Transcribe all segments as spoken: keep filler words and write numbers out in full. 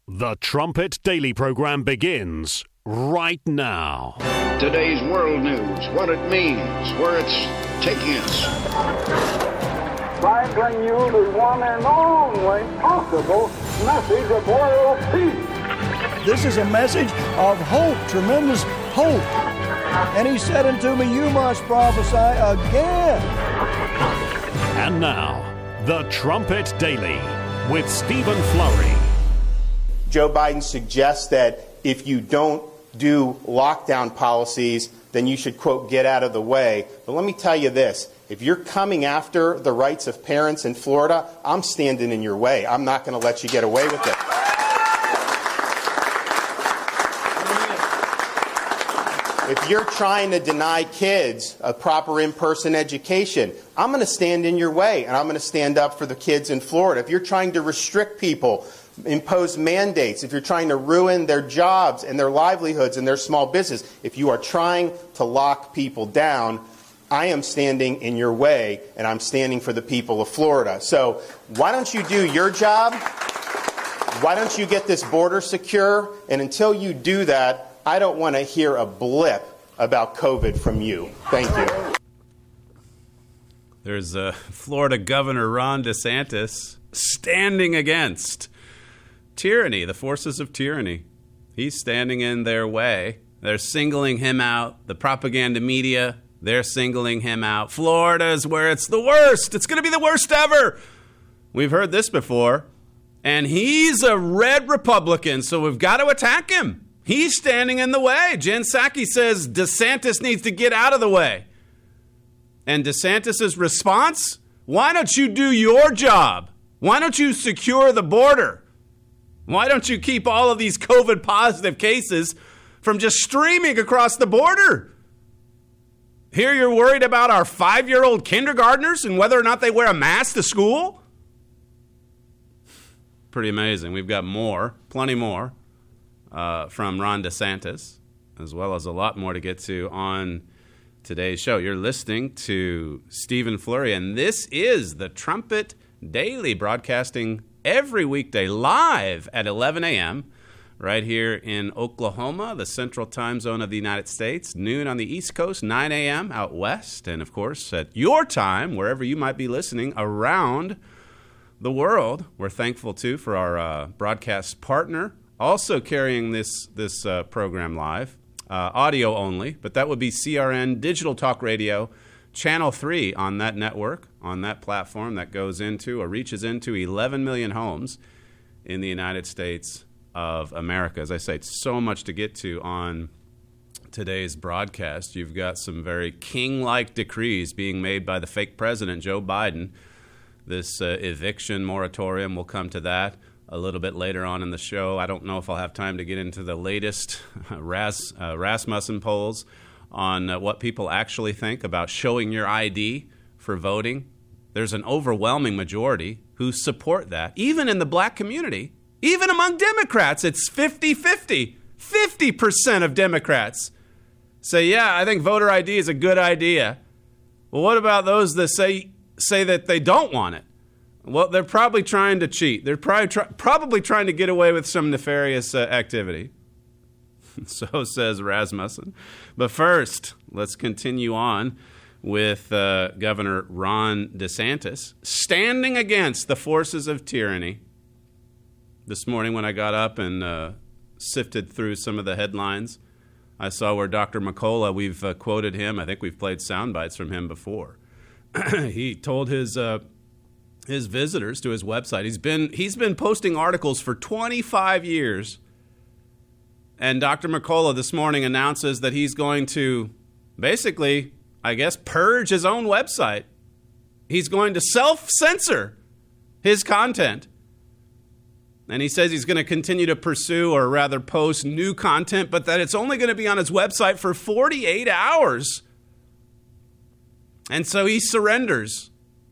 The Trumpet Daily program begins right now. Today's world news, what it means, where it's taking us. I bring you the one and only possible message of world peace. This is a message of hope, tremendous hope. And he said unto me, you must prophesy again. And now, The Trumpet Daily with Stephen Flurry. Joe Biden suggests that if you don't do lockdown policies, then you should, quote, get out of the way. But let me tell you this. If you're coming after the rights of parents in Florida, I'm standing in your way. I'm not going to let you get away with it. If you're trying to deny kids a proper in-person education, I'm going to stand in your way, and I'm going to stand up for the kids in Florida. If you're trying to restrict people, impose mandates, if you're trying to ruin their jobs and their livelihoods and their small business, if you are trying to lock people down, I am standing in your way, and I'm standing for the people of Florida. So why don't you do your job? Why don't you get this border secure? And until you do that, I don't want to hear a blip about COVID from you. Thank you. There's uh, Florida Governor Ron DeSantis standing against tyranny, the forces of tyranny. He's standing in their way. They're singling him out. The propaganda media, they're singling him out. Florida's where it's the worst. It's going to be the worst ever. We've heard this before. And he's a red Republican, so we've got to attack him. He's standing in the way. Jen Psaki says DeSantis needs to get out of the way. And DeSantis' response? Why don't you do your job? Why don't you secure the border? Why don't you keep all of these COVID positive cases from just streaming across the border? Here you're worried about our five-year-old kindergartners and whether or not they wear a mask to school? Pretty amazing. We've got more, plenty more, uh, from Ron DeSantis, as well as a lot more to get to on today's show. You're listening to Stephen Flurry, and this is the Trumpet Daily, broadcasting every weekday live at eleven a.m. right here in Oklahoma, the central time zone of the United States, noon on the East Coast, nine a.m. out west, and of course at your time, wherever you might be listening around the world. We're thankful too for our uh, broadcast partner, also carrying this this uh, program live, uh, audio only, but that would be C R N Digital Talk Radio, Channel three on that network, on that platform that goes into or reaches into eleven million homes in the United States of America. As I say, it's so much to get to on today's broadcast. You've got some very king-like decrees being made by the fake president, Joe Biden. This uh, eviction moratorium, we'll come to that a little bit later on in the show. I don't know if I'll have time to get into the latest Ras, uh, Rasmussen polls on uh, what people actually think about showing your I D for voting. There's an overwhelming majority who support that. Even in the black community, even among Democrats, it's fifty-fifty. fifty percent of Democrats say, yeah, I think voter I D is a good idea. Well, what about those that say say that they don't want it? Well, they're probably trying to cheat. They're probably, try- probably trying to get away with some nefarious uh, activity. So says Rasmussen. But first, let's continue on with uh, Governor Ron DeSantis standing against the forces of tyranny. This morning when I got up and uh, sifted through some of the headlines, I saw where Doctor McCullough, we've uh, quoted him. I think we've played sound bites from him before. He told his uh, his visitors to his website, he's been he's been posting articles for twenty-five years. And Doctor McCullough this morning announces that he's going to basically, I guess, purge his own website. He's going to self-censor his content. And he says he's going to continue to pursue, or rather post, new content, but that it's only going to be on his website for forty-eight hours. And so he surrenders.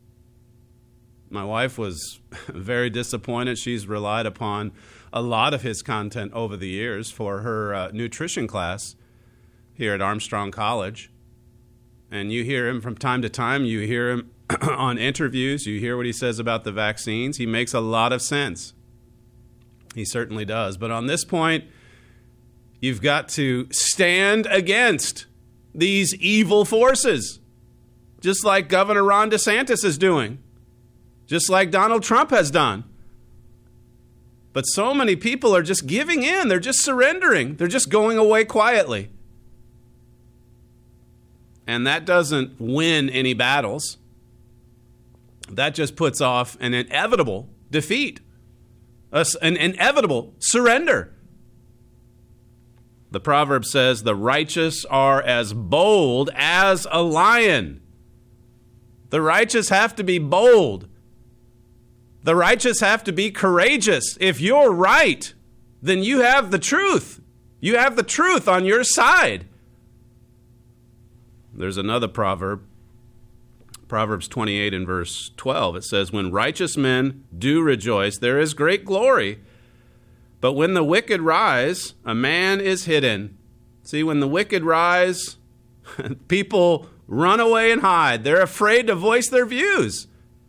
My wife was very disappointed. She's relied upon a lot of his content over the years for her uh, nutrition class here at Armstrong College. And you hear him from time to time. You hear him on interviews. You hear what he says about the vaccines. He makes a lot of sense. He certainly does. But on this point, you've got to stand against these evil forces, just like Governor Ron DeSantis is doing, just like Donald Trump has done. But so many people are just giving in. They're just surrendering. They're just going away quietly. And that doesn't win any battles. That just puts off an inevitable defeat, an inevitable surrender. The proverb says, the righteous are as bold as a lion. The righteous have to be bold. The righteous have to be courageous. If you're right, then you have the truth. You have the truth on your side. There's another proverb, Proverbs twenty-eight and verse twelve. It says, when righteous men do rejoice, there is great glory. But when the wicked rise, a man is hidden. See, when the wicked rise, people run away and hide. They're afraid to voice their views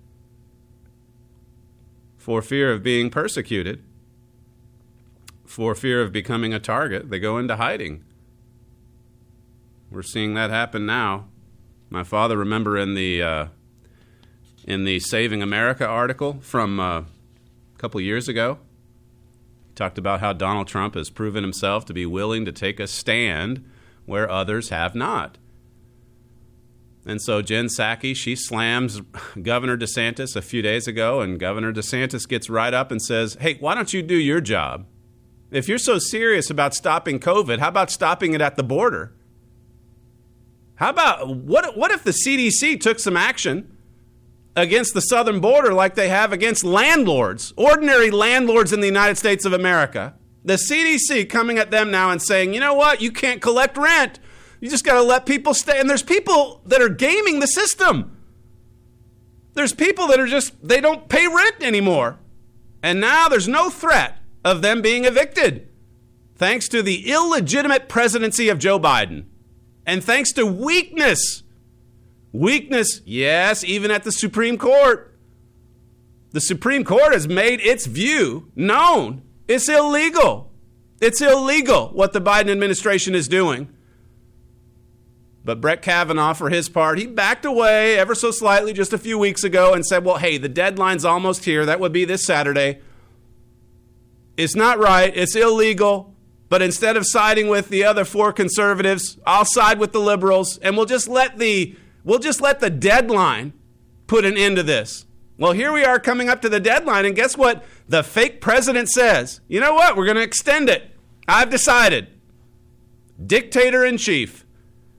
for fear of being persecuted, for fear of becoming a target. They go into hiding. We're seeing that happen now. My father, remember in the uh, in the Saving America article from uh, a couple years ago, he talked about how Donald Trump has proven himself to be willing to take a stand where others have not. And so Jen Psaki, she slams Governor DeSantis a few days ago, and Governor DeSantis gets right up and says, hey, why don't you do your job? If you're so serious about stopping COVID, how about stopping it at the border? How about, what, what if the C D C took some action against the southern border like they have against landlords, ordinary landlords in the United States of America? The C D C coming at them now and saying, you know what, you can't collect rent. You just got to let people stay. And there's people that are gaming the system. There's people that are just, they don't pay rent anymore. And now there's no threat of them being evicted, thanks to the illegitimate presidency of Joe Biden. And thanks to weakness, weakness, yes, even at the Supreme Court. The Supreme Court has made its view known. It's illegal. It's illegal what the Biden administration is doing. But Brett Kavanaugh, for his part, he backed away ever so slightly just a few weeks ago and said, well, hey, the deadline's almost here. That would be this Saturday. It's not right. It's illegal. But instead of siding with the other four conservatives, I'll side with the liberals, and we'll just let the we'll just let the deadline put an end to this. Well, here we are coming up to the deadline, and guess what? The fake president says, you know what? We're going to extend it. I've decided. Dictator in chief.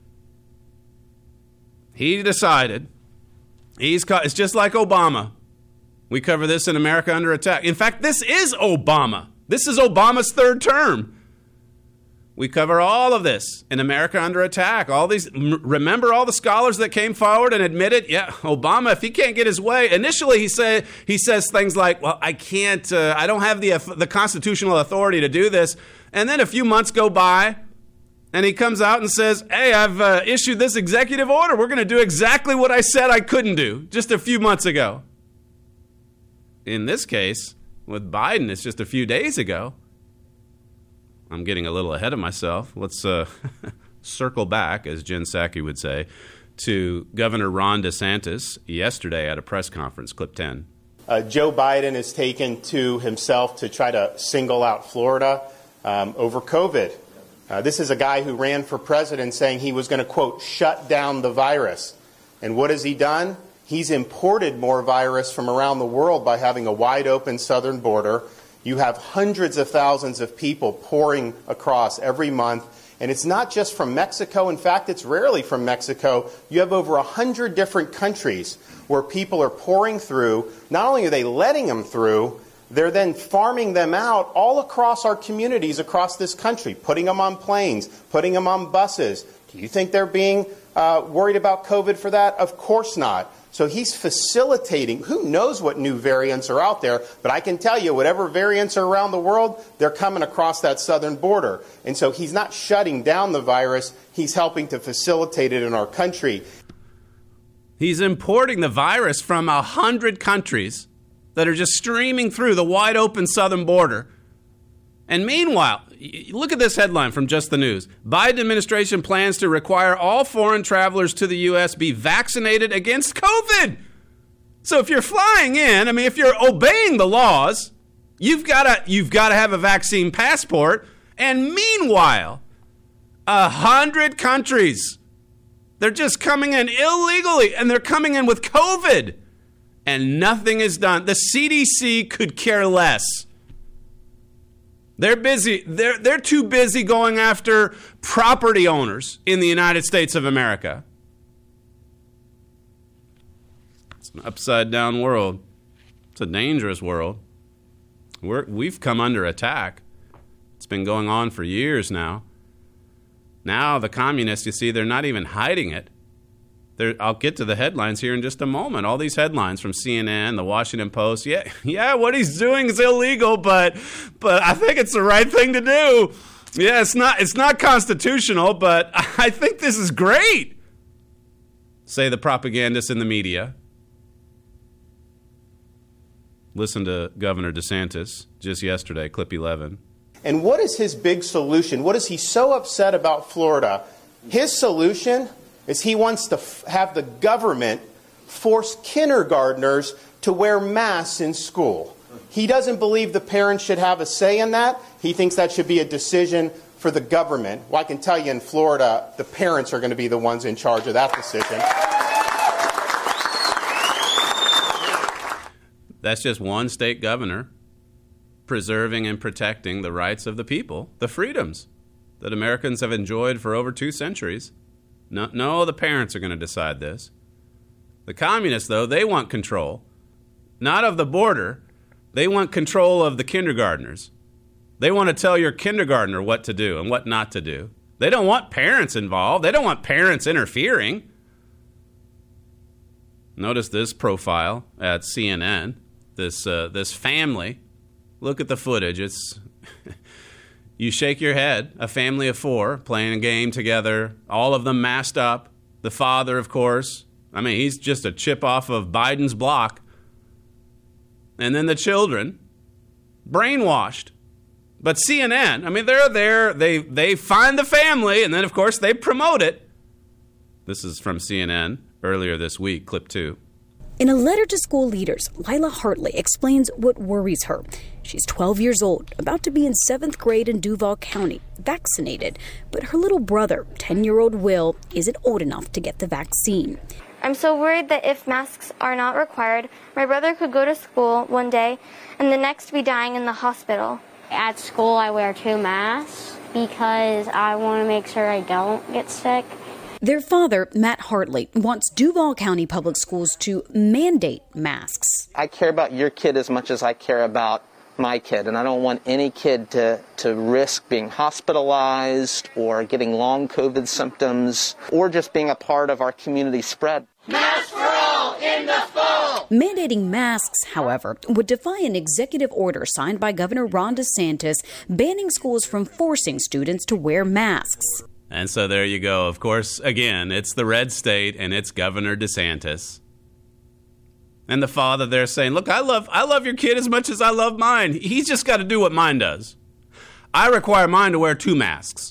He decided. He's co- it's just like Obama. We cover this in America Under Attack. In fact, this is Obama. This is Obama's third term. We cover all of this in America Under Attack. All these, m- remember all the scholars that came forward and admitted, yeah, Obama, if he can't get his way, initially he say he says things like, well, I can't, uh, I don't have the the constitutional authority to do this. And then a few months go by, and he comes out and says, hey, I've uh, issued this executive order. We're going to do exactly what I said I couldn't do just a few months ago. In this case, with Biden, it's just a few days ago. I'm getting a little ahead of myself. Let's uh, circle back, as Jen Psaki would say, to Governor Ron DeSantis yesterday at a press conference. Clip ten. Uh, Joe Biden has taken to himself to try to single out Florida um, over COVID. Uh, this is a guy who ran for president saying he was going to, quote, shut down the virus. And what has he done? He's imported more virus from around the world by having a wide open southern border. You have hundreds of thousands of people pouring across every month. And it's not just from Mexico. In fact, it's rarely from Mexico. You have over one hundred different countries where people are pouring through. Not only are they letting them through, they're then farming them out all across our communities across this country, putting them on planes, putting them on buses. Do you think they're being uh, worried about COVID for that? Of course not. So he's facilitating. Who knows what new variants are out there? But I can tell you, whatever variants are around the world, they're coming across that southern border. And so he's not shutting down the virus. He's helping to facilitate it in our country. He's importing the virus from a hundred countries that are just streaming through the wide open southern border. And meanwhile, look at this headline from Just the News. Biden administration plans to require all foreign travelers to the U S be vaccinated against COVID. So if you're flying in, I mean, if you're obeying the laws, you've got to you've got to have a vaccine passport. And meanwhile, a hundred countries, they're just coming in illegally, and they're coming in with COVID, and nothing is done. The C D C could care less. They're busy. They're, they're too busy going after property owners in the United States of America. It's an upside-down world. It's a dangerous world. We're, we've come under attack. It's been going on for years now. Now the communists, you see, they're not even hiding it. There, I'll get to the headlines here in just a moment. All these headlines from C N N, the Washington Post. Yeah, yeah, what he's doing is illegal, but but I think it's the right thing to do. Yeah, it's not it's not constitutional, but I think this is great, say the propagandists in the media. Listen to Governor DeSantis just yesterday, clip eleven. And what is his big solution? What is he so upset about Florida? His solution is he wants to f- have the government force kindergartners to wear masks in school. He doesn't believe the parents should have a say in that. He thinks that should be a decision for the government. Well, I can tell you in Florida, the parents are going to be the ones in charge of that decision. That's just one state governor preserving and protecting the rights of the people, the freedoms that Americans have enjoyed for over two centuries. No, no, the parents are going to decide this. The communists, though, they want control, not of the border. They want control of the kindergartners. They want to tell your kindergartner what to do and what not to do. They don't want parents involved. They don't want parents interfering. Notice this profile at C N N, this uh, this family. Look at the footage. It's you shake your head. A family of four playing a game together, all of them masked up. The father, of course. I mean, he's just a chip off of Biden's block. And then the children, brainwashed. But C N N, I mean, they're there. They, they find the family, and then, of course, they promote it. This is from C N N earlier this week, clip two. In a letter to school leaders, Lila Hartley explains what worries her. She's twelve years old, about to be in seventh grade in Duval County, vaccinated. But her little brother, ten-year-old Will, isn't old enough to get the vaccine. I'm so worried that if masks are not required, my brother could go to school one day and the next be dying in the hospital. At school, I wear two masks because I want to make sure I don't get sick. Their father, Matt Hartley, wants Duval County Public Schools to mandate masks. I care about your kid as much as I care about my kid, and I don't want any kid to, to risk being hospitalized or getting long COVID symptoms or just being a part of our community spread. Masks for all in the fall! Mandating masks, however, would defy an executive order signed by Governor Ron DeSantis banning schools from forcing students to wear masks. And so there you go. Of course, again, it's the red state and it's Governor DeSantis. And the father there saying, look, I love I love your kid as much as I love mine. He's just got to do what mine does. I require mine to wear two masks.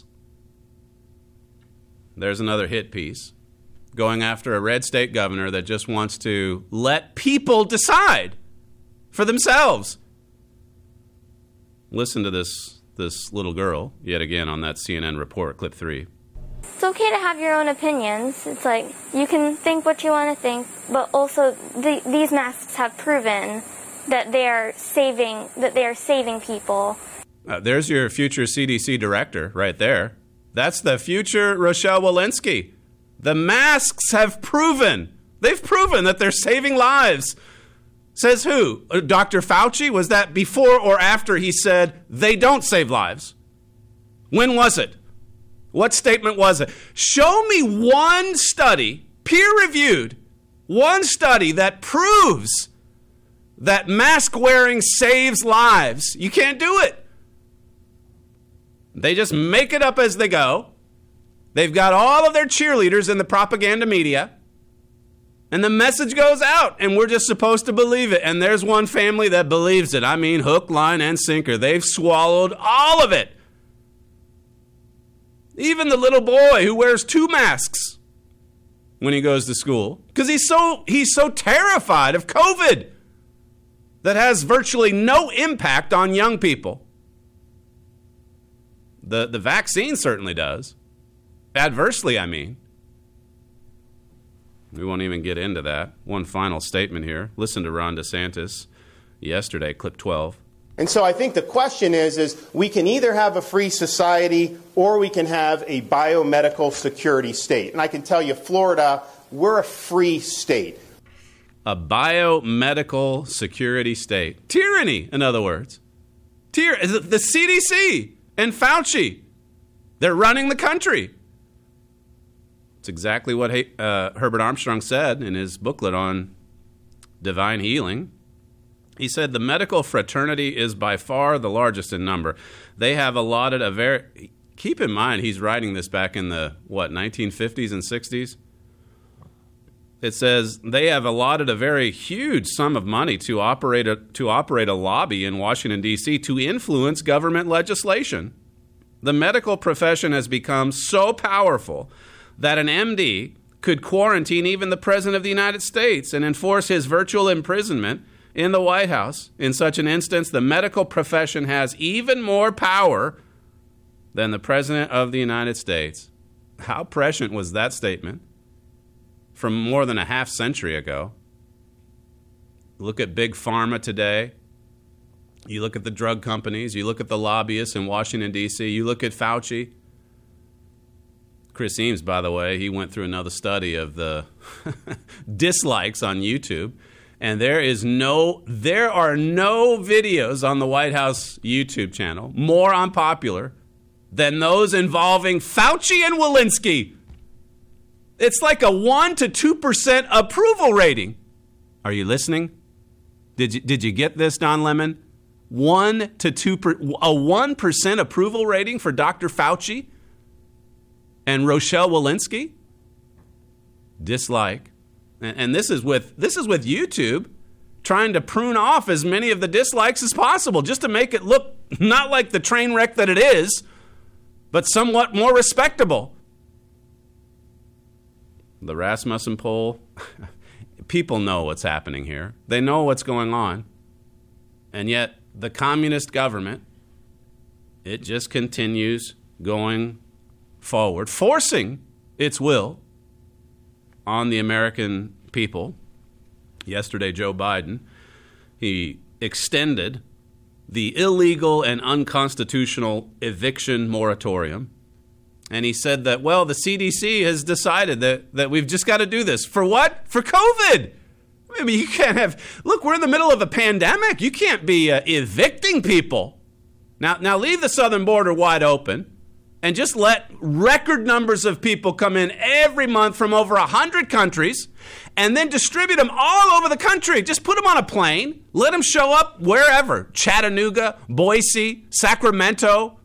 There's another hit piece going after a red state governor that just wants to let people decide for themselves. Listen to this. This little girl, yet again on that C N N report, clip three. It's okay to have your own opinions. It's like you can think what you want to think, but also the, these masks have proven that they are saving that they are saving people. Uh, there's your future C D C director right there. That's the future Rochelle Walensky. The masks have proven, they've proven that they're saving lives. Says who? Doctor Fauci? Was that before or after he said they don't save lives? When was it? What statement was it? Show me one study, peer-reviewed, one study that proves that mask wearing saves lives. You can't do it. They just make it up as they go. They've got all of their cheerleaders in the propaganda media. And the message goes out, and we're just supposed to believe it. And there's one family that believes it. I mean, hook, line, and sinker. They've swallowed all of it. Even the little boy who wears two masks when he goes to school, because he's so he's so terrified of COVID that has virtually no impact on young people. The, the vaccine certainly does. Adversely, I mean. We won't even get into that. One final statement here. Listen to Ron DeSantis yesterday, clip twelve. And so I think the question is, is we can either have a free society or we can have a biomedical security state. And I can tell you, Florida, we're a free state. A biomedical security state. Tyranny, in other words. Tyr- the C D C and Fauci, they're running the country. It's exactly what uh, Herbert Armstrong said in his booklet on divine healing. He said the medical fraternity is by far the largest in number. They have allotted a very... Keep in mind, he's writing this back in the, what, nineteen fifties and sixties? It says they have allotted a very huge sum of money to operate a, to operate a lobby in Washington, D C to influence government legislation. The medical profession has become so powerful that an M D could quarantine even the President of the United States and enforce his virtual imprisonment in the White House. In such an instance, the medical profession has even more power than the President of the United States. How prescient was that statement from more than a half century ago? Look at Big Pharma today. You look at the drug companies. You look at the lobbyists in Washington, D C. You look at Fauci. Chris Eames, by the way, he went through another study of the dislikes on YouTube, and there is no, there are no videos on the White House YouTube channel more unpopular than those involving Fauci and Walensky. It's like a one to two percent approval rating. Are you listening? Did you did you get this, Don Lemon? One to two per, a one percent approval rating for Doctor Fauci and Rochelle Walensky? Dislike. And, and this is with this is with YouTube trying to prune off as many of the dislikes as possible just to make it look not like the train wreck that it is, but somewhat more respectable. The Rasmussen poll, people know what's happening here. They know what's going on. And yet the communist government, it just continues going forward, forcing its will on the American people. Yesterday, Joe Biden, he extended the illegal and unconstitutional eviction moratorium. And he said that, well, the C D C has decided that, that we've just got to do this. For what? For COVID. I mean, you can't have, look, we're in the middle of a pandemic. You can't be uh, evicting people. Now, now leave the southern border wide open and just let record numbers of people come in every month from over one hundred countries and then distribute them all over the country. Just put them on a plane. Let them show up wherever. Chattanooga, Boise, Sacramento.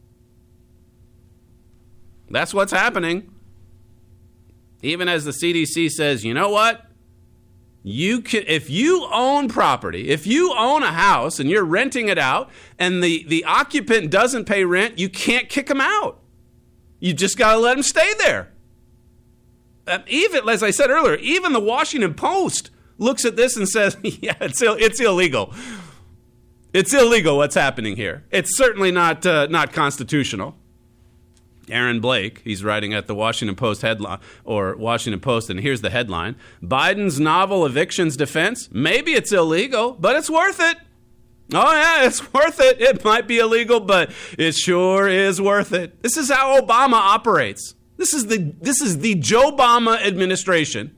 That's what's happening. Even as the C D C says, you know what? You can, if you own property, if you own a house and you're renting it out and the, the occupant doesn't pay rent, you can't kick them out. You just got to let them stay there. Uh, even, as I said earlier, even the Washington Post looks at this and says, yeah, it's, it's illegal. It's illegal what's happening here. It's certainly not uh, not constitutional. Aaron Blake, he's writing at the Washington Post headline, or Washington Post, and here's the headline. Biden's novel evictions defense. Maybe it's illegal, but it's worth it. Oh, yeah, it's worth it. It might be illegal, but it sure is worth it. This is how Obama operates. This is the this is the Joe Obama administration.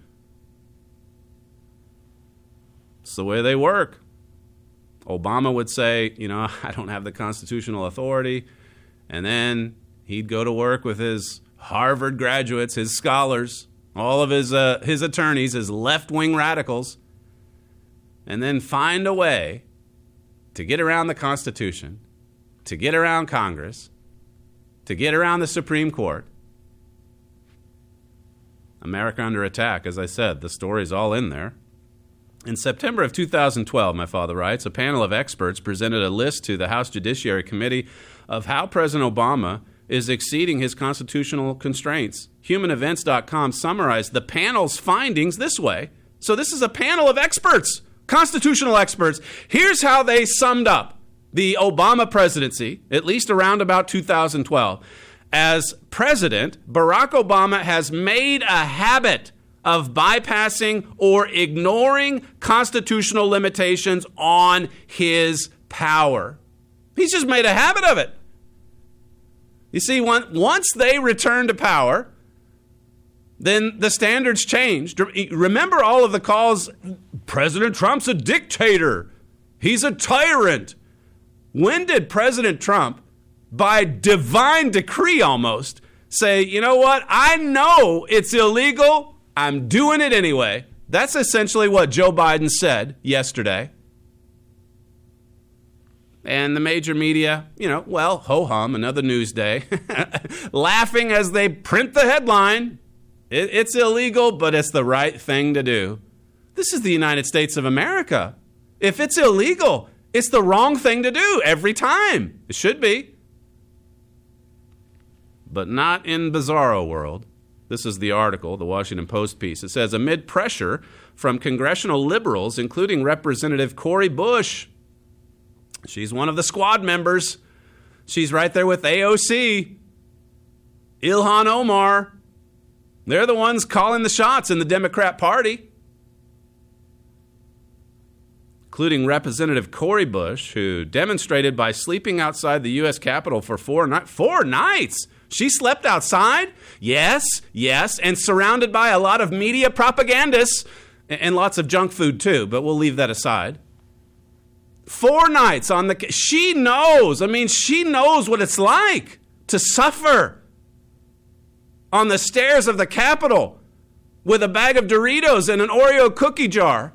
It's the way they work. Obama would say, you know, I don't have the constitutional authority, and then he'd go to work with his Harvard graduates, his scholars, all of his uh, his attorneys, his left-wing radicals, and then find a way to get around the Constitution, to get around Congress, to get around the Supreme Court, America under attack, as I said. The story's all in there. In September of two thousand twelve, my father writes, a panel of experts presented a list to the House Judiciary Committee of how President Obama is exceeding his constitutional constraints. Human Events dot com summarized the panel's findings this way. So this is a panel of experts, constitutional experts. Here's how they summed up the Obama presidency, at least around about two thousand twelve. As president, Barack Obama has made a habit of bypassing or ignoring constitutional limitations on his power. He's just made a habit of it. You see, once they return to power, then the standards changed. Remember all of the calls, President Trump's a dictator. He's a tyrant. When did President Trump, by divine decree almost, say, you know what, I know it's illegal, I'm doing it anyway? That's essentially what Joe Biden said yesterday. And the major media, you know, well, ho-hum, another news day, laughing as they print the headline. It, it's illegal, but it's the right thing to do. This is the United States of America. If it's illegal, it's the wrong thing to do every time. It should be. But not in Bizarro world. This is the article, the Washington Post piece. It says, amid pressure from congressional liberals, including Representative Cori Bush, she's one of the squad members. She's right there with A O C, Ilhan Omar. They're the ones calling the shots in the Democrat Party. Including Representative Cori Bush, who demonstrated by sleeping outside the U S Capitol for four, ni- four nights. She slept outside? Yes, yes, and surrounded by a lot of media propagandists and lots of junk food too, but we'll leave that aside. Four nights on the... She knows, I mean, she knows what it's like to suffer on the stairs of the Capitol with a bag of Doritos and an Oreo cookie jar.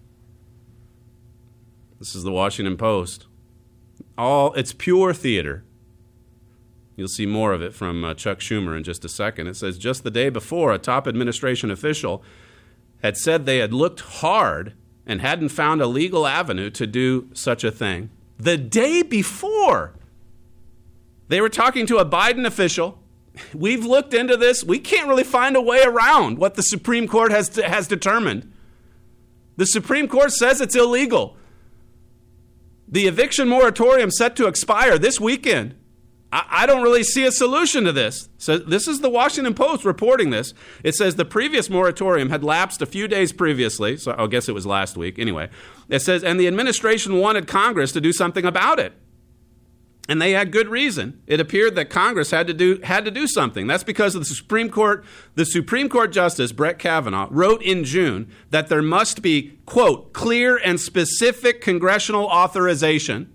This is the Washington Post. All, it's pure theater. You'll see more of it from uh, Chuck Schumer in just a second. It says, just the day before, a top administration official had said they had looked hard and hadn't found a legal avenue to do such a thing. The day before, they were talking to a Biden official. We've looked into this. We can't really find a way around what the Supreme Court has, has determined. The Supreme Court says it's illegal. The eviction moratorium set to expire this weekend. I don't really see a solution to this. So this is the Washington Post reporting this. It says the previous moratorium had lapsed a few days previously, so I guess it was last week. Anyway, it says, and the administration wanted Congress to do something about it. And they had good reason. It appeared that Congress had to do had to do something. That's because of the Supreme Court. The Supreme Court Justice Brett Kavanaugh wrote in June that there must be, quote, clear and specific congressional authorization.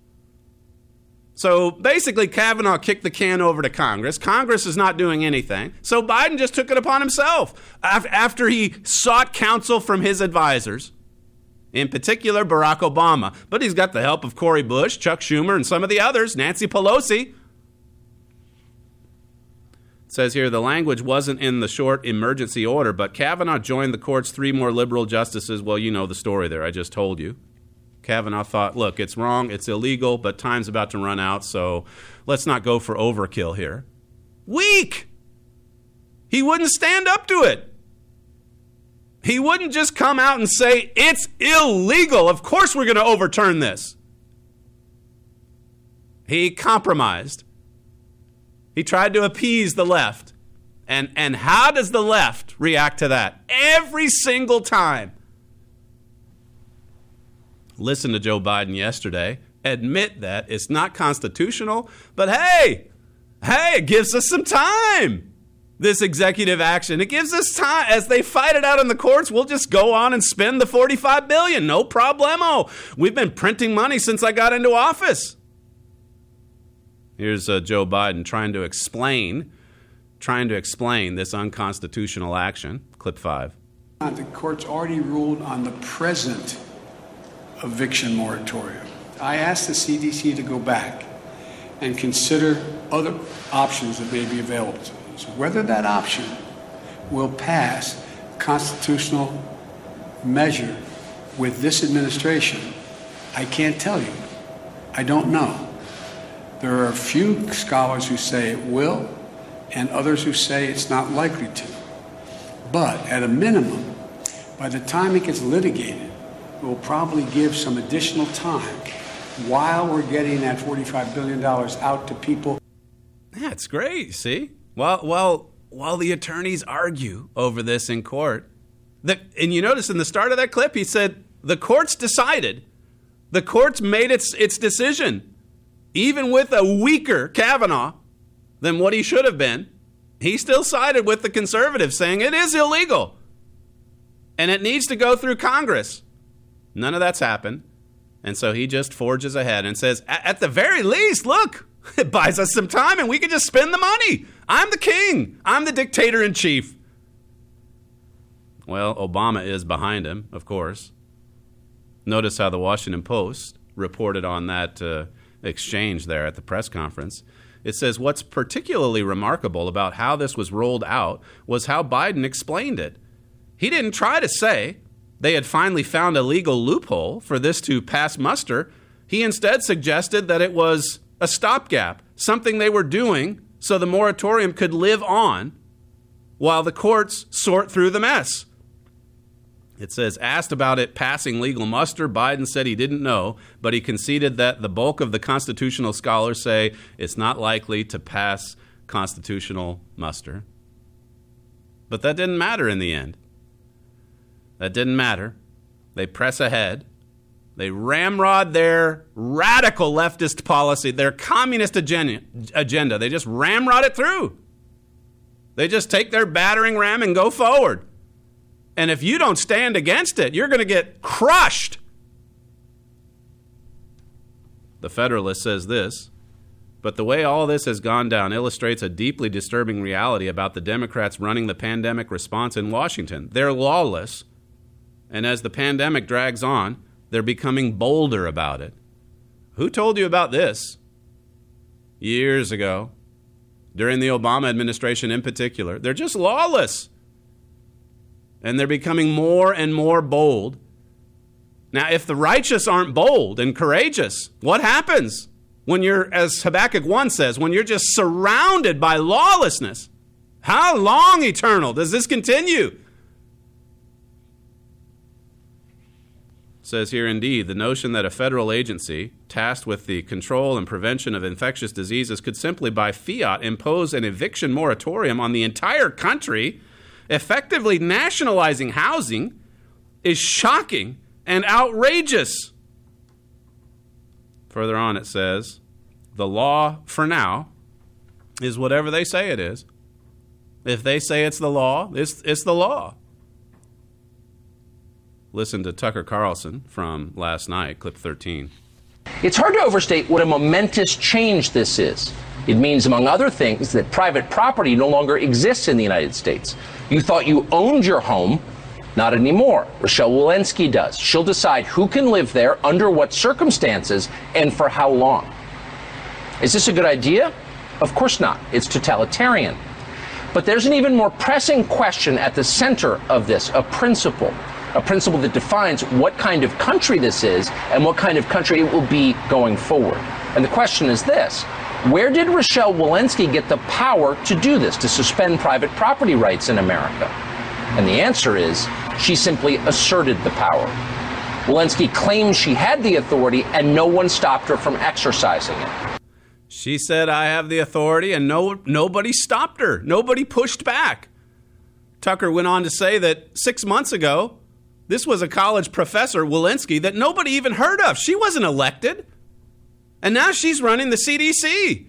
So basically, Kavanaugh kicked the can over to Congress. Congress is not doing anything. So Biden just took it upon himself after he sought counsel from his advisors, in particular Barack Obama. But he's got the help of Cori Bush, Chuck Schumer, and some of the others, Nancy Pelosi. It says here, the language wasn't in the short emergency order, but Kavanaugh joined the court's three more liberal justices. Well, you know the story there. I just told you. Kavanaugh thought, look, it's wrong, it's illegal, but time's about to run out, so let's not go for overkill here. Weak! He wouldn't stand up to it. He wouldn't just come out and say, it's illegal. Of course we're going to overturn this. He compromised. He tried to appease the left. And, and how does the left react to that? Every single time. Listen to Joe Biden yesterday. Admit that it's not constitutional, but hey, hey, it gives us some time. This executive action, it gives us time. As they fight it out in the courts, we'll just go on and spend the forty-five billion dollars. No problemo. We've been printing money since I got into office. Here's uh, Joe Biden trying to explain, trying to explain this unconstitutional action. Clip five. The court's already ruled on the present eviction moratorium. I asked the C D C to go back and consider other options that may be available to us. Whether that option will pass constitutional measure with this administration, I can't tell you. I don't know. There are a few scholars who say it will, and others who say it's not likely to. But at a minimum, by the time it gets litigated, it will probably give some additional time while we're getting that forty-five billion dollars out to people. That's great, see? While, while, while the attorneys argue over this in court, the, and you notice in the start of that clip, he said, the court's decided. The court's made its its decision. Even with a weaker Kavanaugh than what he should have been, he still sided with the conservatives, saying it is illegal. And it needs to go through Congress. None of that's happened. And so he just forges ahead and says, at the very least, look, it buys us some time and we can just spend the money. I'm the king. I'm the dictator in chief. Well, Obama is behind him, of course. Notice how the Washington Post reported on that uh, exchange there at the press conference. It says what's particularly remarkable about how this was rolled out was how Biden explained it. He didn't try to say they had finally found a legal loophole for this to pass muster. He instead suggested that it was a stopgap, something they were doing so the moratorium could live on while the courts sort through the mess. It says, asked about it passing legal muster, Biden said he didn't know, but he conceded that the bulk of the constitutional scholars say it's not likely to pass constitutional muster. But that didn't matter in the end. That didn't matter. They press ahead. They ramrod their radical leftist policy, their communist agenda. agenda. They just ramrod it through. They just take their battering ram and go forward. And if you don't stand against it, you're going to get crushed. The Federalist says this, but the way all this has gone down illustrates a deeply disturbing reality about the Democrats running the pandemic response in Washington. They're lawless, and as the pandemic drags on, they're becoming bolder about it. Who told you about this? Years ago, during the Obama administration in particular. They're just lawless. And they're becoming more and more bold. Now, if the righteous aren't bold and courageous, what happens when you're, as Habakkuk one says, when you're just surrounded by lawlessness? How long, eternal, does this continue? It says here, indeed, the notion that a federal agency tasked with the control and prevention of infectious diseases could simply by fiat impose an eviction moratorium on the entire country, effectively nationalizing housing, is shocking and outrageous. Further on it says, the law for now is whatever they say it is. If they say it's the law, it's, it's the law. Listen to Tucker Carlson from last night, clip thirteen. It's hard to overstate what a momentous change this is. It means, among other things, that private property no longer exists in the United States. You thought you owned your home. Not anymore. Rochelle Walensky does. She'll decide who can live there, under what circumstances, and for how long. Is this a good idea? Of course not. It's totalitarian. But there's an even more pressing question at the center of this, a principle. A principle that defines what kind of country this is and what kind of country it will be going forward. And the question is this: where did Rochelle Walensky get the power to do this, to suspend private property rights in America? And the answer is, she simply asserted the power. Walensky claimed she had the authority and no one stopped her from exercising it. She said, I have the authority, and no nobody stopped her. Nobody pushed back. Tucker went on to say that six months ago, this was a college professor, Walensky, that nobody even heard of. She wasn't elected. And now she's running the C D C.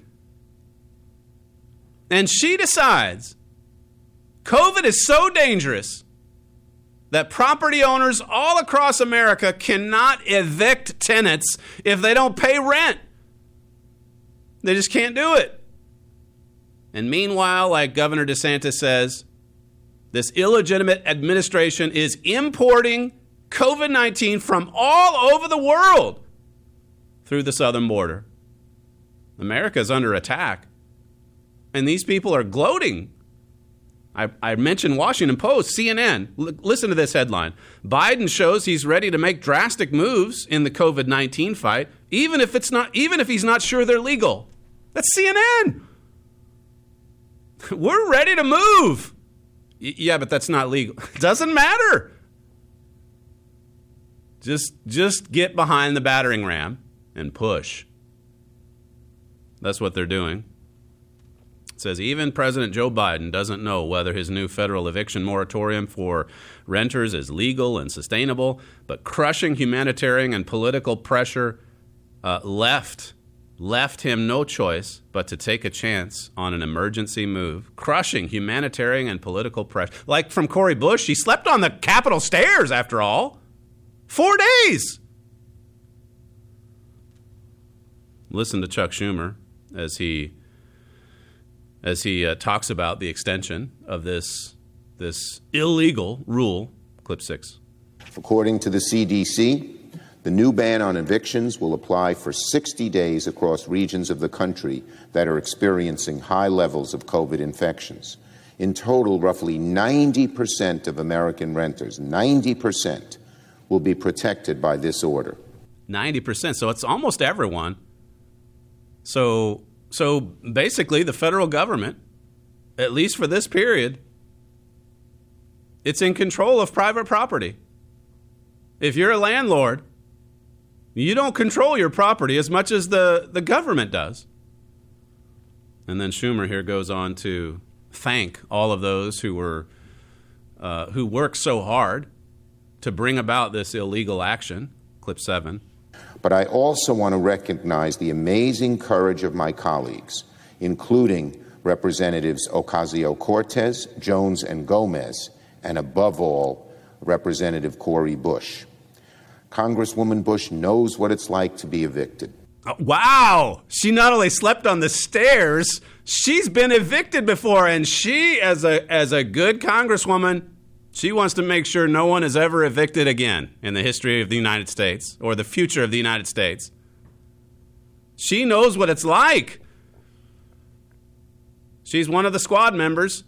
And she decides COVID is so dangerous that property owners all across America cannot evict tenants if they don't pay rent. They just can't do it. And meanwhile, like Governor DeSantis says, this illegitimate administration is importing COVID nineteen from all over the world through the southern border. America is under attack. And these people are gloating I, I mentioned Washington Post, C N N. L- listen to this headline. Biden shows he's ready to make drastic moves in the covid nineteen fight, even if it's not, even if he's not sure they're legal. That's C N N. We're ready to move. Y- yeah, but that's not legal. Doesn't matter. Just, just get behind the battering ram and push. That's what they're doing. It says even President Joe Biden doesn't know whether his new federal eviction moratorium for renters is legal and sustainable, but crushing humanitarian and political pressure uh, left left him no choice but to take a chance on an emergency move. Crushing humanitarian and political pressure. Like from Cori Bush, he slept on the Capitol stairs, after all. Four days. Listen to Chuck Schumer as he... as he uh, talks about the extension of this this illegal rule. Clip six. According to the C D C, the new ban on evictions will apply for sixty days across regions of the country that are experiencing high levels of COVID infections. In total, roughly ninety percent of American renters, ninety percent, will be protected by this order. ninety percent. So it's almost everyone. So... So basically, the federal government, at least for this period, it's in control of private property. If you're a landlord, you don't control your property as much as the, the government does. And then Schumer here goes on to thank all of those who were uh, who worked so hard to bring about this illegal action. Clip seven. But I also want to recognize the amazing courage of my colleagues, including Representatives Ocasio-Cortez, Jones, and Gomez, and above all, Representative Cori Bush. Congresswoman Bush knows what it's like to be evicted. Oh, wow! She not only slept on the stairs, she's been evicted before, and she, as a as a good congresswoman, she wants to make sure no one is ever evicted again in the history of the United States or the future of the United States. She knows what it's like. She's one of the squad members.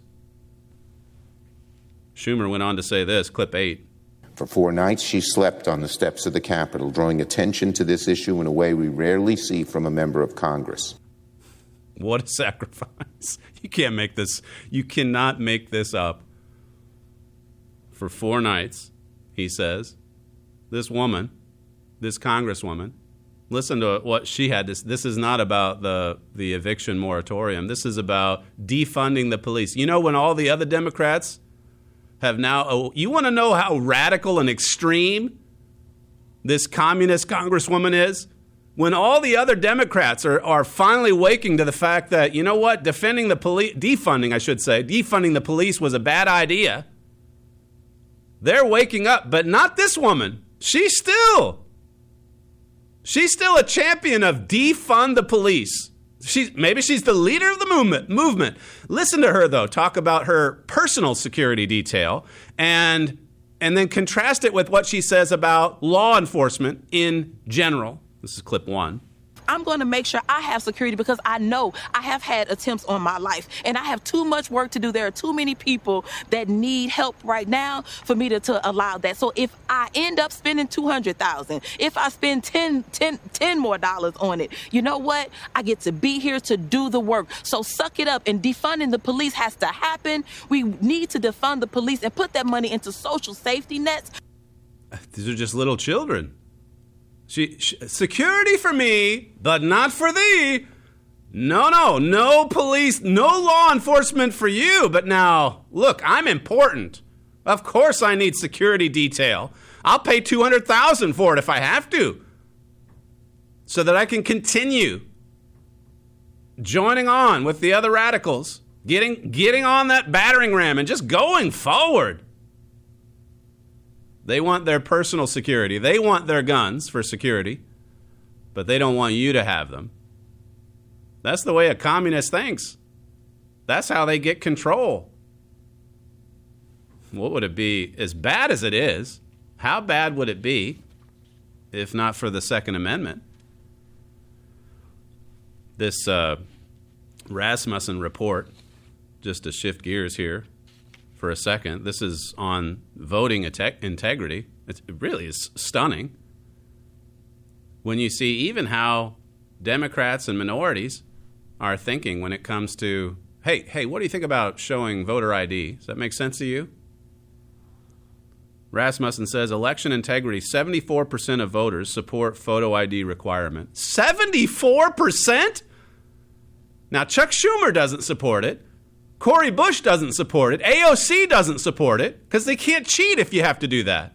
Schumer went on to say this, clip eight. For four nights, she slept on the steps of the Capitol, drawing attention to this issue in a way we rarely see from a member of Congress. What a sacrifice. You can't make this, you cannot make this up. For four nights, he says, this woman, this congresswoman, listen to what she had. This, this is not about the, the eviction moratorium. This is about defunding the police. You know, when all the other Democrats have now, oh, you want to know how radical and extreme this communist congresswoman is? When all the other Democrats are, are finally waking to the fact that, you know what, defending the police, defunding, I should say, defunding the police was a bad idea. They're waking up, but not this woman. She's still, she's still a champion of defund the police. She's, maybe she's the leader of the movement. Movement. Listen to her, though, talk about her personal security detail and, and then contrast it with what she says about law enforcement in general. This is clip one. I'm going to make sure I have security because I know I have had attempts on my life and I have too much work to do. There are too many people that need help right now for me to, to allow that. So if I end up spending two hundred thousand dollars, if I spend ten, ten, ten more dollars on it, you know what? I get to be here to do the work. So suck it up, and defunding the police has to happen. We need to defund the police and put that money into social safety nets. These are just little children. She, she, security for me, but not for thee. No, no, no police, no law enforcement for you. But now, look, I'm important. Of course I need security detail. I'll pay two hundred thousand dollars for it if I have to, so that I can continue joining on with the other radicals, getting, getting on that battering ram and just going forward. They want their personal security. They want their guns for security, but they don't want you to have them. That's the way a communist thinks. That's how they get control. What would it be? As bad as it is, how bad would it be if not for the Second Amendment? This uh, Rasmussen report, just to shift gears here, for a second. This is on voting inte- integrity. It's, it really is stunning when you see even how Democrats and minorities are thinking when it comes to, hey, hey, what do you think about showing voter I D? Does that make sense to you? Rasmussen says election integrity, seventy-four percent of voters support photo I D requirement. seventy-four percent? Now, Chuck Schumer doesn't support it. Cori Bush doesn't support it. A O C doesn't support it because they can't cheat if you have to do that.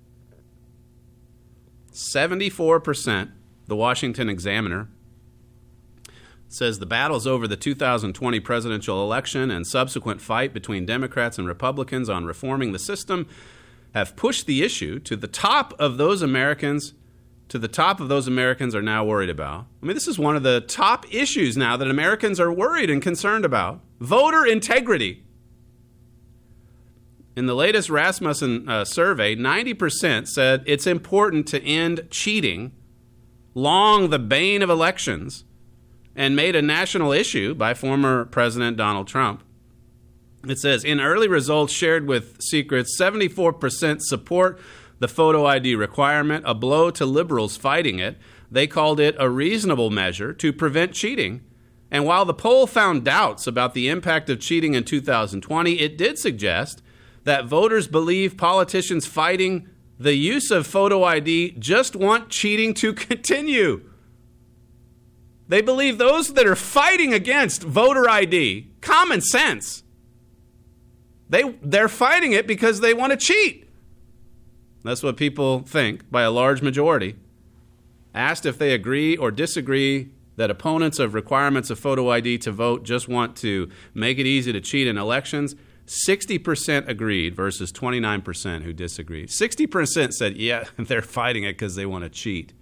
seventy-four percent, the Washington Examiner says the battles over the two thousand twenty presidential election and subsequent fight between Democrats and Republicans on reforming the system have pushed the issue to the top of those Americans, to the top of those Americans are now worried about. I mean, this is one of the top issues now that Americans are worried and concerned about. Voter integrity. In the latest Rasmussen uh, survey, ninety percent said it's important to end cheating, long the bane of elections, and made a national issue by former President Donald Trump. It says, in early results shared with Secrets, seventy-four percent support the photo I D requirement, a blow to liberals fighting it. They called it a reasonable measure to prevent cheating. And while the poll found doubts about the impact of cheating in two thousand twenty, it did suggest that voters believe politicians fighting the use of photo I D just want cheating to continue. They believe those that are fighting against voter I D, common sense, they, they're fighting it because they want to cheat. That's what people think by a large majority. Asked if they agree or disagree that opponents of requirements of photo I D to vote just want to make it easy to cheat in elections, sixty percent agreed versus twenty-nine percent who disagreed. sixty percent said, yeah, they're fighting it because they want to cheat.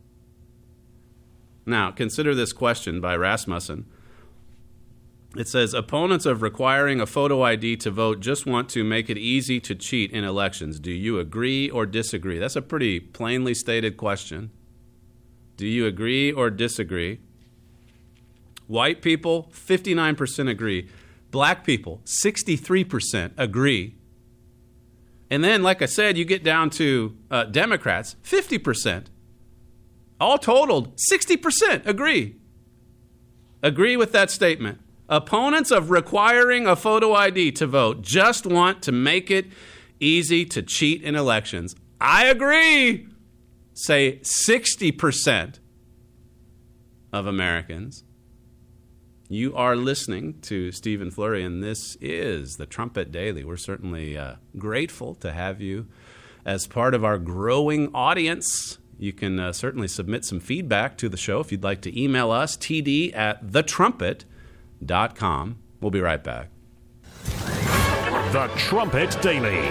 Now, consider this question by Rasmussen. It says, opponents of requiring a photo I D to vote just want to make it easy to cheat in elections. Do you agree or disagree? That's a pretty plainly stated question. Do you agree or disagree? White people, fifty-nine percent agree. Black people, sixty-three percent agree. And then, like I said, you get down to uh, Democrats, fifty percent. All totaled, sixty percent agree. Agree with that statement. Opponents of requiring a photo I D to vote just want to make it easy to cheat in elections. I agree, say sixty percent of Americans. You are listening to Stephen Flurry, and this is the Trumpet Daily. We're certainly uh, grateful to have you as part of our growing audience. You can uh, certainly submit some feedback to the show if you'd like to email us, T D at the trumpet dot com. We'll be right back. The Trumpet Daily.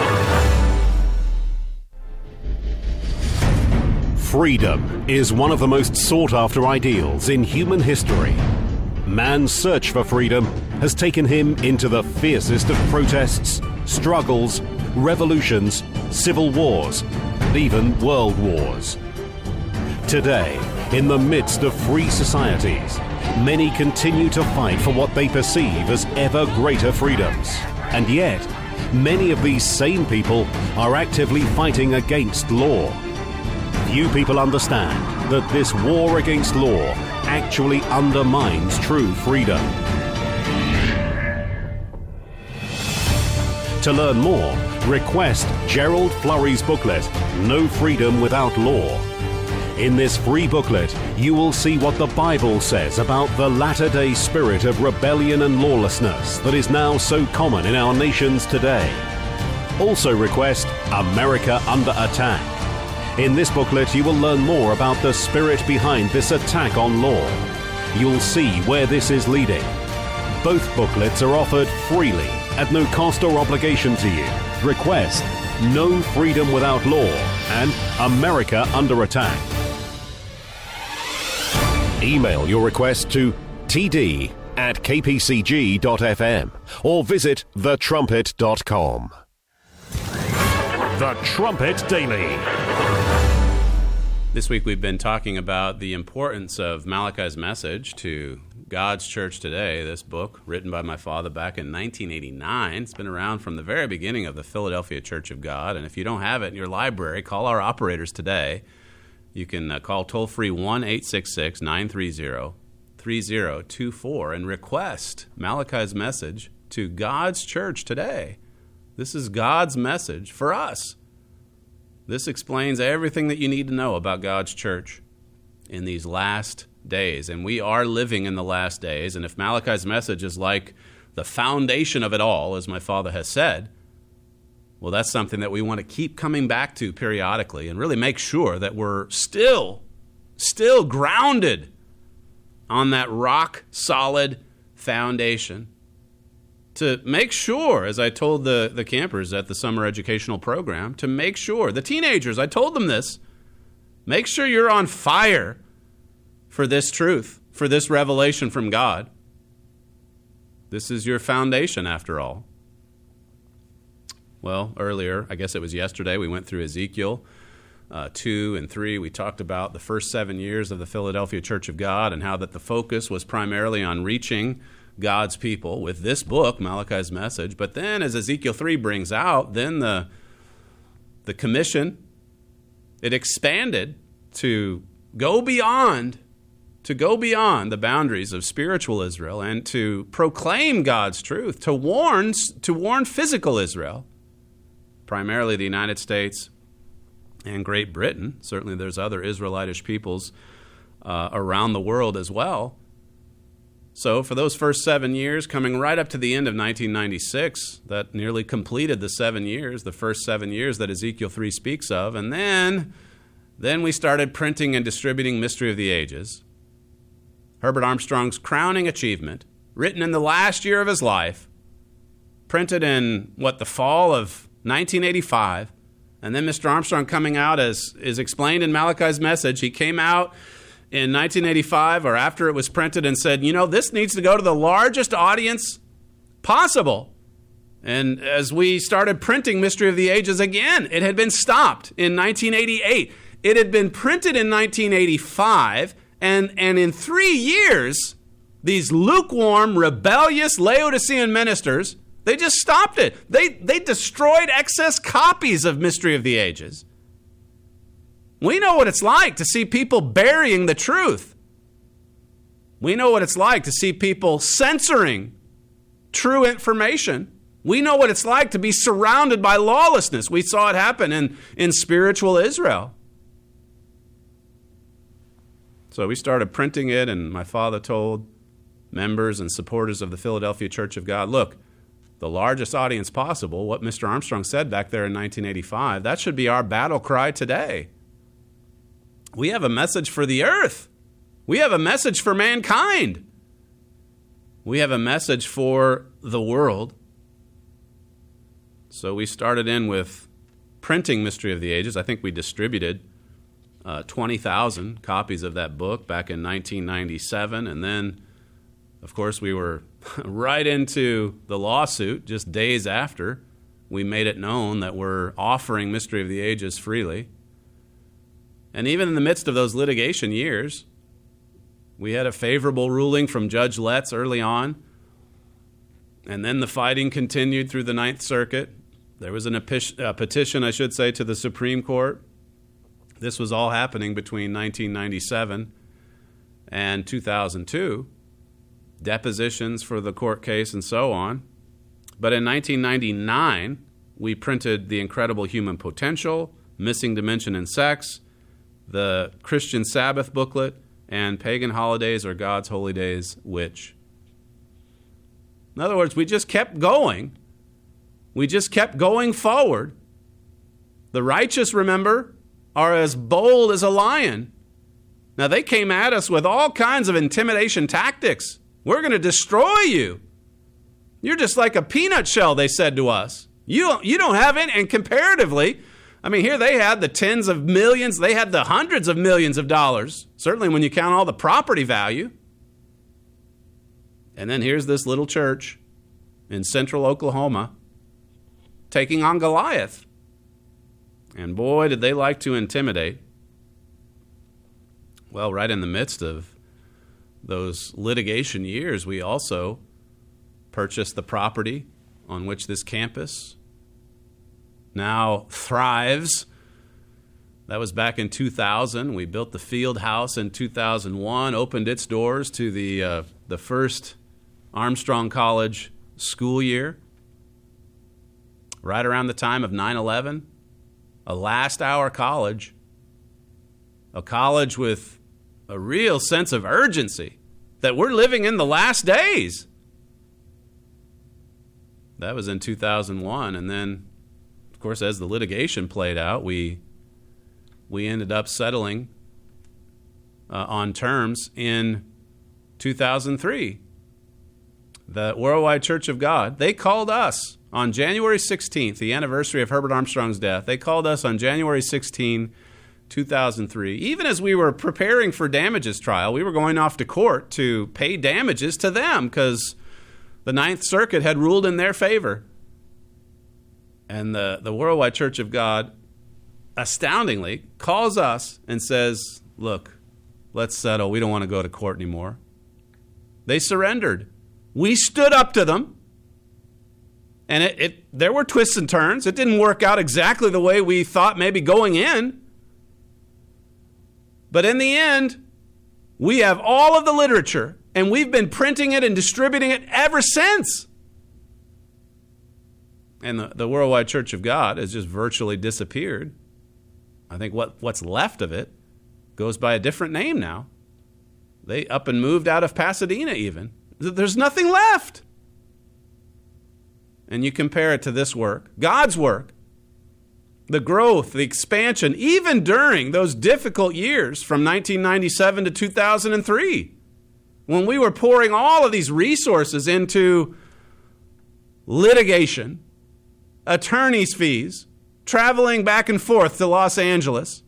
Freedom is one of the most sought-after ideals in human history. Man's search for freedom has taken him into the fiercest of protests, struggles, revolutions, civil wars, and even world wars. Today, in the midst of free societies, many continue to fight for what they perceive as ever greater freedoms. And yet, many of these same people are actively fighting against law. Few people understand that this war against law actually undermines true freedom. To learn more, request Gerald Flurry's booklet, No Freedom Without Law. In this free booklet, you will see what the Bible says about the latter-day spirit of rebellion and lawlessness that is now so common in our nations today. Also request America Under Attack. In this booklet, you will learn more about the spirit behind this attack on law. You'll see where this is leading. Both booklets are offered freely at no cost or obligation to you. Request No Freedom Without Law and America Under Attack. Email your request to T D at k p c g dot f m or visit the trumpet dot com. The Trumpet Daily. This week we've been talking about the importance of Malachi's message to God's church today. This book, written by my father back in nineteen eighty-nine, it's been around from the very beginning of the Philadelphia Church of God. And if you don't have it in your library, call our operators today. You can uh, call toll-free one eight six six, nine three zero, three zero two four and request Malachi's message to God's church today. This is God's message for us. This explains everything that you need to know about God's church in these last days. And we are living in the last days. And if Malachi's message is like the foundation of it all, as my father has said, well, that's something that we want to keep coming back to periodically and really make sure that we're still, still grounded on that rock-solid foundation. To make sure, as I told the, the campers at the summer educational program, to make sure, the teenagers, I told them this, make sure you're on fire for this truth, for this revelation from God. This is your foundation, after all. Well, earlier, I guess it was yesterday, we went through Ezekiel uh, two and three. We talked about the first seven years of the Philadelphia Church of God and how that the focus was primarily on reaching God's people with this book, Malachi's message. But then, as Ezekiel three brings out, then the, the commission, it expanded to go beyond, to go beyond the boundaries of spiritual Israel and to proclaim God's truth, to warn, to warn physical Israel, primarily the United States and Great Britain. Certainly there's other Israelitish peoples uh, around the world as well. So for those first seven years, coming right up to the end of nineteen ninety-six, that nearly completed the seven years, the first seven years that Ezekiel three speaks of. And then, then we started printing and distributing Mystery of the Ages, Herbert Armstrong's crowning achievement, written in the last year of his life, printed in, what, the fall of nineteen eighty-five. And then Mister Armstrong coming out, as is explained in Malachi's message, he came out in nineteen eighty-five, or after it was printed, and said, you know, this needs to go to the largest audience possible. And as we started printing Mystery of the Ages again, it had been stopped in nineteen eighty-eight. It had been printed in nineteen eighty-five, and, and in three years, these lukewarm, rebellious Laodicean ministers, they just stopped it. They, they destroyed excess copies of Mystery of the Ages. We know what it's like to see people burying the truth. We know what it's like to see people censoring true information. We know what it's like to be surrounded by lawlessness. We saw it happen in, in spiritual Israel. So we started printing it, and my father told members and supporters of the Philadelphia Church of God, look, the largest audience possible, what Mister Armstrong said back there in nineteen eighty-five, that should be our battle cry today. We have a message for the earth. We have a message for mankind. We have a message for the world. So we started in with printing Mystery of the Ages. I think we distributed uh, twenty thousand copies of that book back in nineteen ninety-seven. And then, of course, we were right into the lawsuit just days after we made it known that we're offering Mystery of the Ages freely. And even in the midst of those litigation years, we had a favorable ruling from Judge Letts early on. And then the fighting continued through the Ninth Circuit. There was an epi- a petition, I should say, to the Supreme Court. This was all happening between nineteen ninety-seven and two thousand two. Depositions for the court case and so on. But in nineteen ninety-nine, we printed The Incredible Human Potential, Missing Dimension in Sex, the Christian Sabbath booklet, and Pagan Holidays or God's Holy Days, which? In other words, we just kept going. We just kept going forward. The righteous, remember, are as bold as a lion. Now, they came at us with all kinds of intimidation tactics. We're going to destroy you. You're just like a peanut shell, they said to us. You, you don't have any, and comparatively, I mean, here they had the tens of millions, they had the hundreds of millions of dollars, certainly when you count all the property value. And then here's this little church in central Oklahoma taking on Goliath. And boy, did they like to intimidate. Well, right in the midst of those litigation years, we also purchased the property on which this campus now thrives. That was back in two thousand. We built the field house in two thousand one, opened its doors to the uh, the first Armstrong College school year. Right around the time of nine eleven, a last-hour college, a college with a real sense of urgency that we're living in the last days. That was in two thousand one, and then, of course, as the litigation played out, we we ended up settling uh, on terms in two thousand three. The Worldwide Church of God, they called us on January sixteenth, the anniversary of Herbert Armstrong's death. They called us on January sixteenth, two thousand three. Even as we were preparing for damages trial, we were going off to court to pay damages to them because the Ninth Circuit had ruled in their favor. And the, the Worldwide Church of God astoundingly calls us and says, look, let's settle. We don't want to go to court anymore. They surrendered. We stood up to them. And it, it there were twists and turns. It didn't work out exactly the way we thought maybe going in. But in the end, we have all of the literature, and we've been printing it and distributing it ever since. And the, the Worldwide Church of God has just virtually disappeared. I think what, what's left of it goes by a different name now. They up and moved out of Pasadena even. There's nothing left. And you compare it to this work, God's work, the growth, the expansion, even during those difficult years from nineteen ninety-seven to two thousand three, when we were pouring all of these resources into litigation, attorney's fees, traveling back and forth to Los Angeles.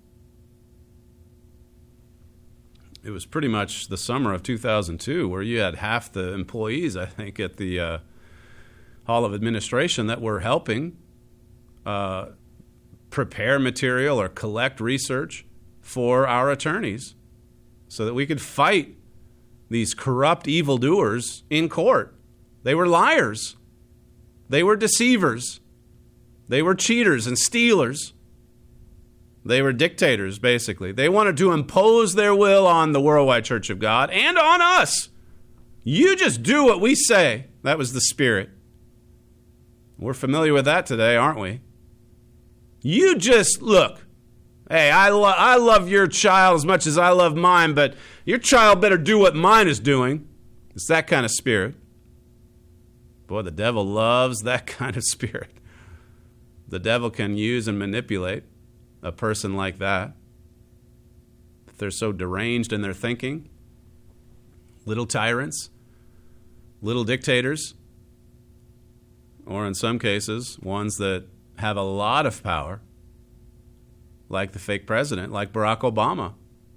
It was pretty much the summer of two thousand two where you had half the employees, I think, at the uh, Hall of Administration that were helping uh, prepare material or collect research for our attorneys so that we could fight these corrupt evildoers in court. They were liars. They were deceivers. They were cheaters and stealers. They were dictators, basically. They wanted to impose their will on the Worldwide Church of God and on us. You just do what we say. That was the spirit. We're familiar with that today, aren't we? You just, look, hey, I, lo- I love your child as much as I love mine, but your child better do what mine is doing. It's that kind of spirit. Boy, the devil loves that kind of spirit. The devil can use and manipulate a person like that. If they're so deranged in their thinking, little tyrants, little dictators, or in some cases, ones that have a lot of power, like the fake president, like Barack Obama.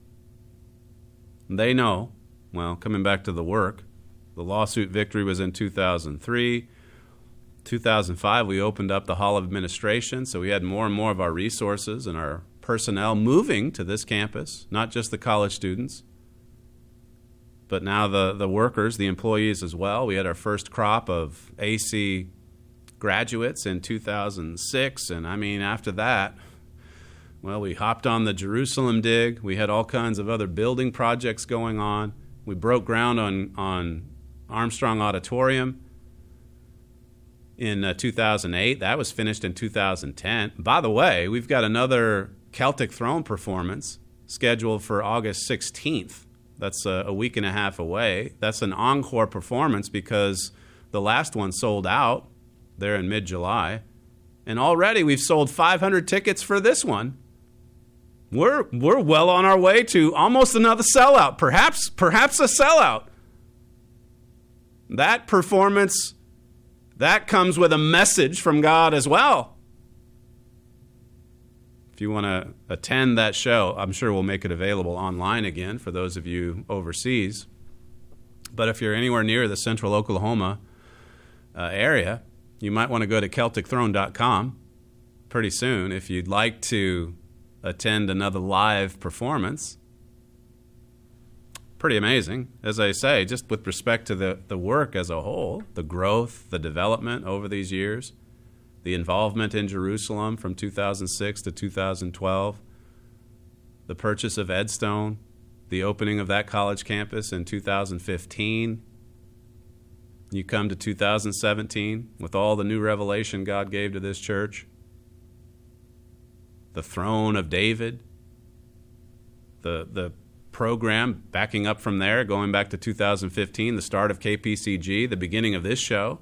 They know, well, coming back to the work, the lawsuit victory was in two thousand three. two thousand five, we opened up the Hall of Administration, so we had more and more of our resources and our personnel moving to this campus, not just the college students, but now the, the workers, the employees as well. We had our first crop of A C graduates in two thousand six, and I mean, after that, well, we hopped on the Jerusalem dig. We had all kinds of other building projects going on. We broke ground on, on Armstrong Auditorium in uh, two thousand eight. That was finished in two thousand ten. By the way, we've got another Celtic Throne performance scheduled for August sixteenth. That's a, a week and a half away. That's an encore performance because the last one sold out there in mid-July. And already we've sold five hundred tickets for this one. We're we're well on our way to almost another sellout, perhaps perhaps a sellout. That performance, that comes with a message from God as well. If you want to attend that show, I'm sure we'll make it available online again for those of you overseas. But if you're anywhere near the central Oklahoma uh, area, you might want to go to Celtic Throne dot com pretty soon if you'd like to attend another live performance. pretty amazing, as I say, just with respect to the, the work as a whole, the growth, the development over these years, the involvement in Jerusalem from two thousand six to two thousand twelve, the purchase of Edstone, the opening of that college campus in two thousand fifteen. You come to two thousand seventeen with all the new revelation God gave to this church, the throne of David, the the program backing up from there, going back to two thousand fifteen, the start of K P C G, the beginning of this show.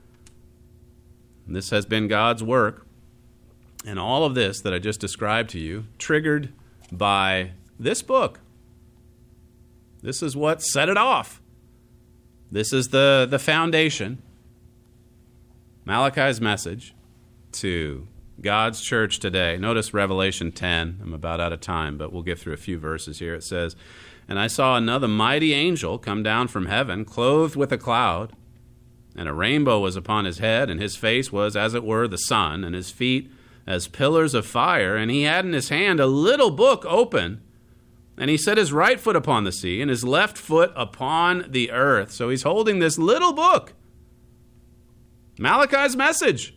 This has been God's work. And all of this that I just described to you, triggered by this book. This is what set it off. This is the, the foundation. Malachi's message to God's church today. Notice Revelation ten. I'm about out of time, but we'll get through a few verses here. It says, "And I saw another mighty angel come down from heaven, clothed with a cloud, and a rainbow was upon his head, and his face was as it were the sun, and his feet as pillars of fire. And he had in his hand a little book open, and he set his right foot upon the sea, and his left foot upon the earth." So he's holding this little book, Malachi's message.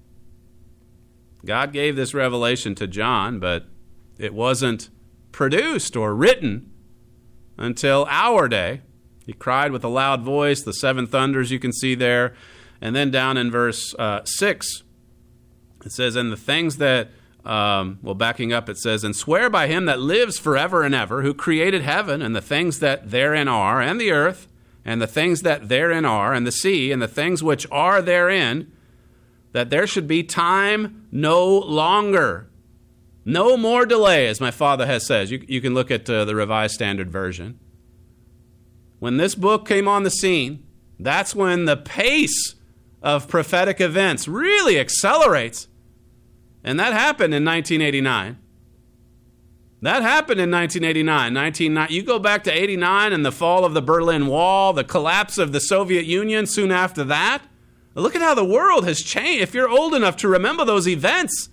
God gave this revelation to John, but it wasn't produced or written until our day. He cried with a loud voice, the seven thunders you can see there. And then down in verse uh, six, it says, "And the things that," um, well, backing up, it says, "And swear by him that lives forever and ever, who created heaven and the things that therein are, and the earth, and the things that therein are, and the sea, and the things which are therein, that there should be time no longer." No more delay, as my father has said. You, you can look at uh, the Revised Standard Version. When this book came on the scene, that's when the pace of prophetic events really accelerates. And that happened in nineteen eighty-nine. That happened in nineteen eighty-nine. nineteen, you go back to eighty-nine and the fall of the Berlin Wall, the collapse of the Soviet Union soon after that. Look at how the world has changed. If you're old enough to remember those events,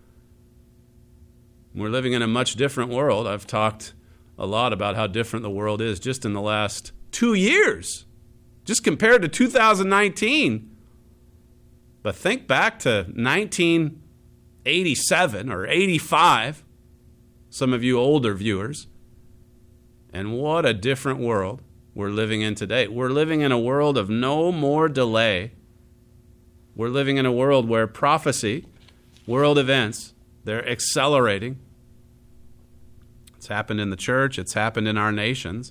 we're living in a much different world. I've talked a lot about how different the world is just in the last two years, just compared to two thousand nineteen. But think back to nineteen eighty-seven or eighty-five, some of you older viewers, and what a different world we're living in today. We're living in a world of no more delay. We're living in a world where prophecy, world events, they're accelerating. It's happened in the church. It's happened in our nations.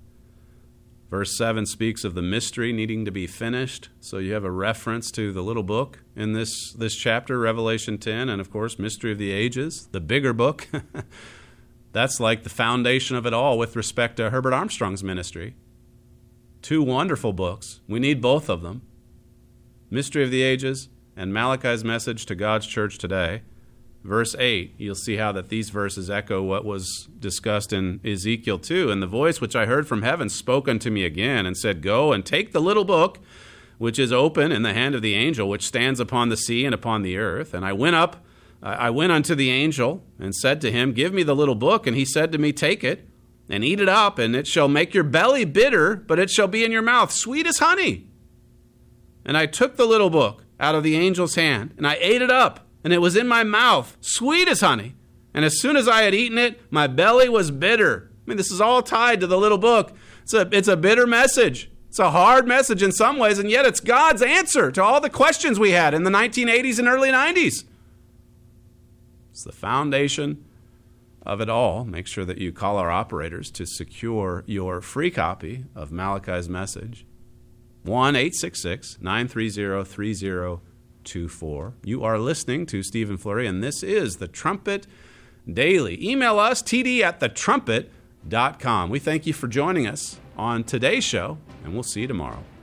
Verse seven speaks of the mystery needing to be finished. So you have a reference to the little book in this, this chapter, Revelation ten, and of course, Mystery of the Ages, the bigger book. That's like the foundation of it all with respect to Herbert Armstrong's ministry. Two wonderful books. We need both of them. Mystery of the Ages and Malachi's message to God's church today. Verse eight, you'll see how that these verses echo what was discussed in Ezekiel two. "And the voice which I heard from heaven spoke unto me again, and said, Go and take the little book, which is open in the hand of the angel, which stands upon the sea and upon the earth. And I went up, I went unto the angel, and said to him, Give me the little book. And he said to me, Take it, and eat it up, and it shall make your belly bitter, but it shall be in your mouth sweet as honey. And I took the little book out of the angel's hand, and I ate it up, and it was in my mouth, sweet as honey. And as soon as I had eaten it, my belly was bitter." I mean, this is all tied to the little book. It's a, it's a bitter message. It's a hard message in some ways, and yet it's God's answer to all the questions we had in the nineteen eighties and early nineties. It's the foundation of it all. Make sure that you call our operators to secure your free copy of Malachi's message. one eight six six, nine three zero, three zero two four. You are listening to Stephen Flurry, and this is The Trumpet Daily. Email us, t d at the trumpet dot com. We thank you for joining us on today's show, and we'll see you tomorrow.